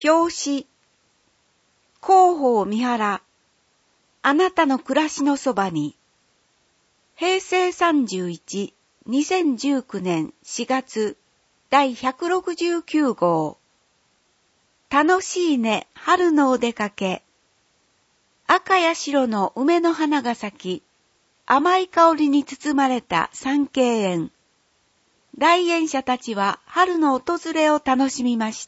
表紙。広報三原。あなたの暮らしのそばに。平成31、2019年4月第169号。楽しいね、春のお出かけ。赤や白の梅の花が咲き、甘い香りに包まれた三溪園。来園者たちは春の訪れを楽しみました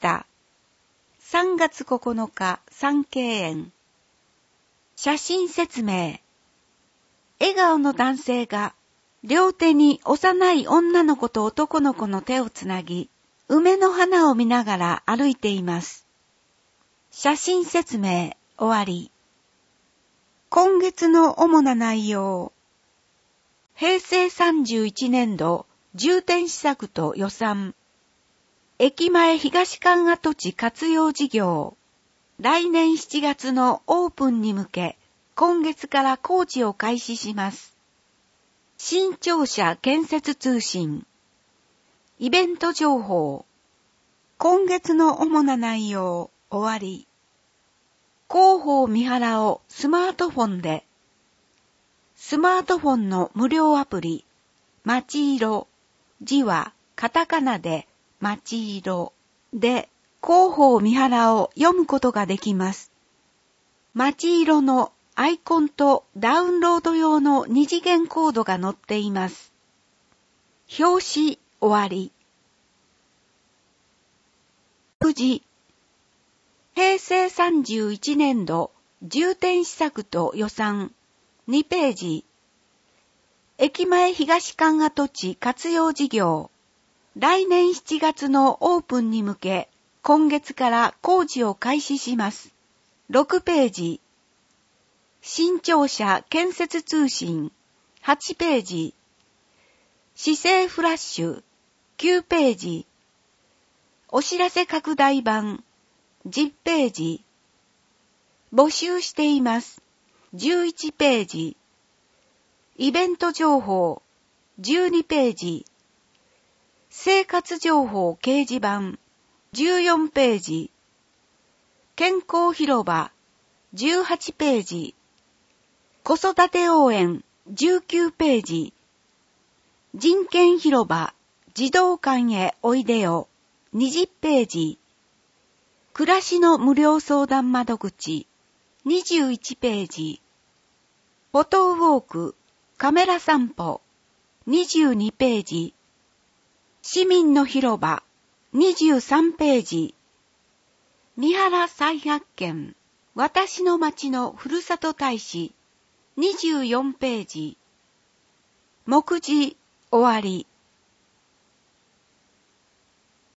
。3月9日、三溪園。写真説明。笑顔の男性が、両手に幼い女の子と男の子の手をつなぎ、梅の花を見ながら歩いています。写真説明、終わり。今月の主な内容。平成31年度重点施策と予算。駅前東館跡地活用事業。来年7月のオープンに向け、今月から工事を開始します。新庁舎建設通信。イベント情報。今月の主な内容、終わり。広報三原をスマートフォンで。スマートフォンの無料アプリ、まちいろ、字はカタカナでまちいろで、広報三原を読むことができます。まちいろのアイコンとダウンロード用の二次元コードが載っています。表紙終わり。9時。平成31年度重点施策と予算2ページ。駅前東館跡地活用事業。来年7月のオープンに向け、今月から工事を開始します。6ページ。新庁舎建設通信。8ページ。市政フラッシュ。9ページ。お知らせ拡大版。10ページ。募集しています。11ページ。イベント情報。12ページ。生活情報掲示板。14ページ。健康広場。18ページ。子育て応援。19ページ。人権広場。児童館へおいでよ。20ページ。暮らしの無料相談窓口。21ページ。フォトウォーク。カメラ散歩。22ページ。市民の広場。23ページ。三原再発見。私の町のふるさと大使。24ページ。目次終わり。